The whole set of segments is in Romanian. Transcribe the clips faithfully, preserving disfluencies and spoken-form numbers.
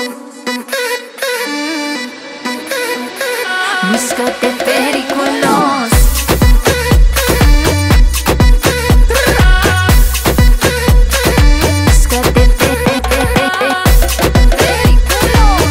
Mișcă-te periculos. Mișcă-te periculos.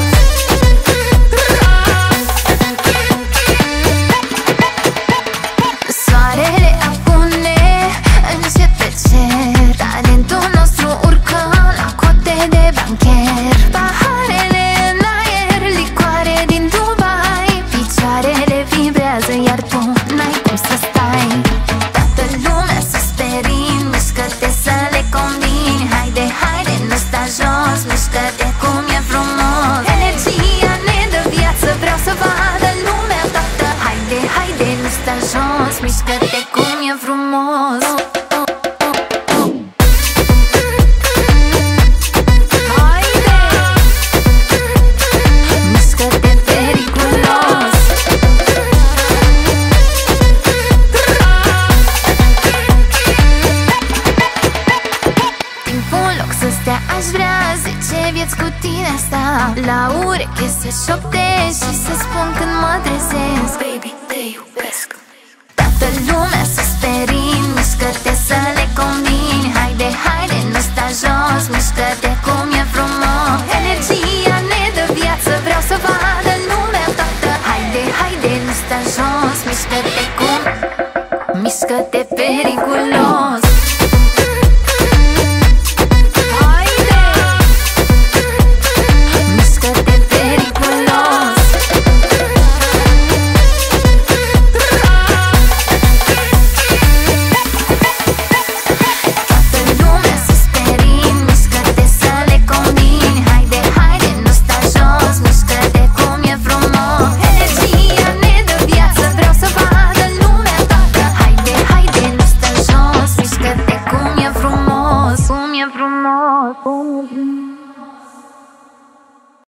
Soarele apune, începe cer. Talentul nostru urcă la cote de bancher. Paharele în aer, licoare din Dubai. Picioarele vibrează, iar tu n-ai cum să stai. Toată lumea să sperii, mișcă-te să le combini. Haide, haide, nu sta jos, mișcă-te cum e frumos. Energia ne dă viață, vreau să vadă lumea toată. Haide, haide, nu sta jos, mișcă-te cum e frumos. Aș vrea zece vieți cu tine sta la ureche să șoptezi și să spun când mă trezesc: baby, te iubesc. Toată lumea să sperii, mișcă-te să le combini. Haide, haide, nu sta jos, mișcă-te cum e frumos. Energia ne dă viață, vreau să vadă lumea toată. Haide, haide, nu sta jos, mișcă-te cum, mișcă-te periculos. Frumos, cum e frumos, cum e frumos.